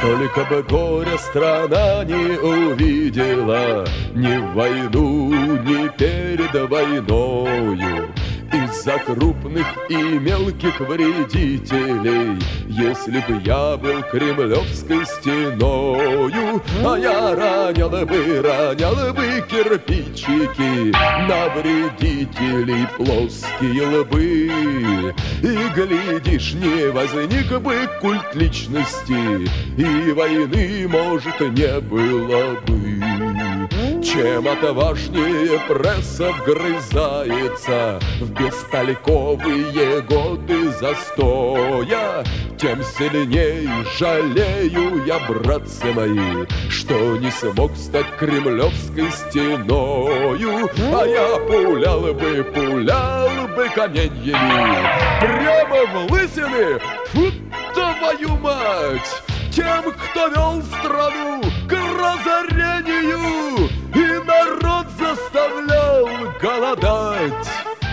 Только бы горе страна не увидела ни в войну, ни перед войною. Из-за крупных и мелких вредителей, если б я был кремлевской стеною, а я ронял бы кирпичики на вредителей плоские лбы. И, глядишь, не возник бы культ личности, и войны, может, не было бы. Чем отважнее пресса вгрызается в бестолковые годы застоя, тем сильней жалею я, братцы мои, что не смог стать кремлевской стеною. А я пулял бы каменьями прямо в лысины, фу, твою мать, тем, кто вел страну к разорению и народ заставлял голодать.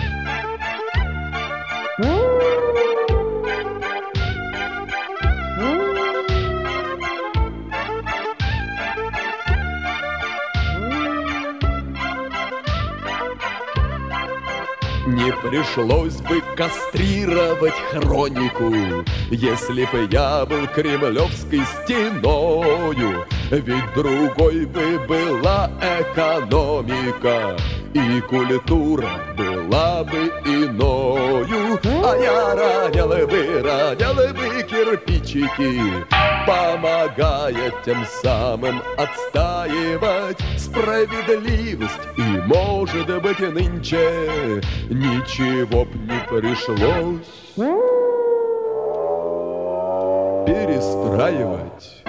Не пришлось бы кастрировать хронику, если бы я был кремлевской стеною. Ведь другой бы была экономика, и культура была бы иною. А я ронял бы кирпичики, помогая тем самым отстаивать справедливость. И, может быть, нынче ничего б не пришлось перестраивать.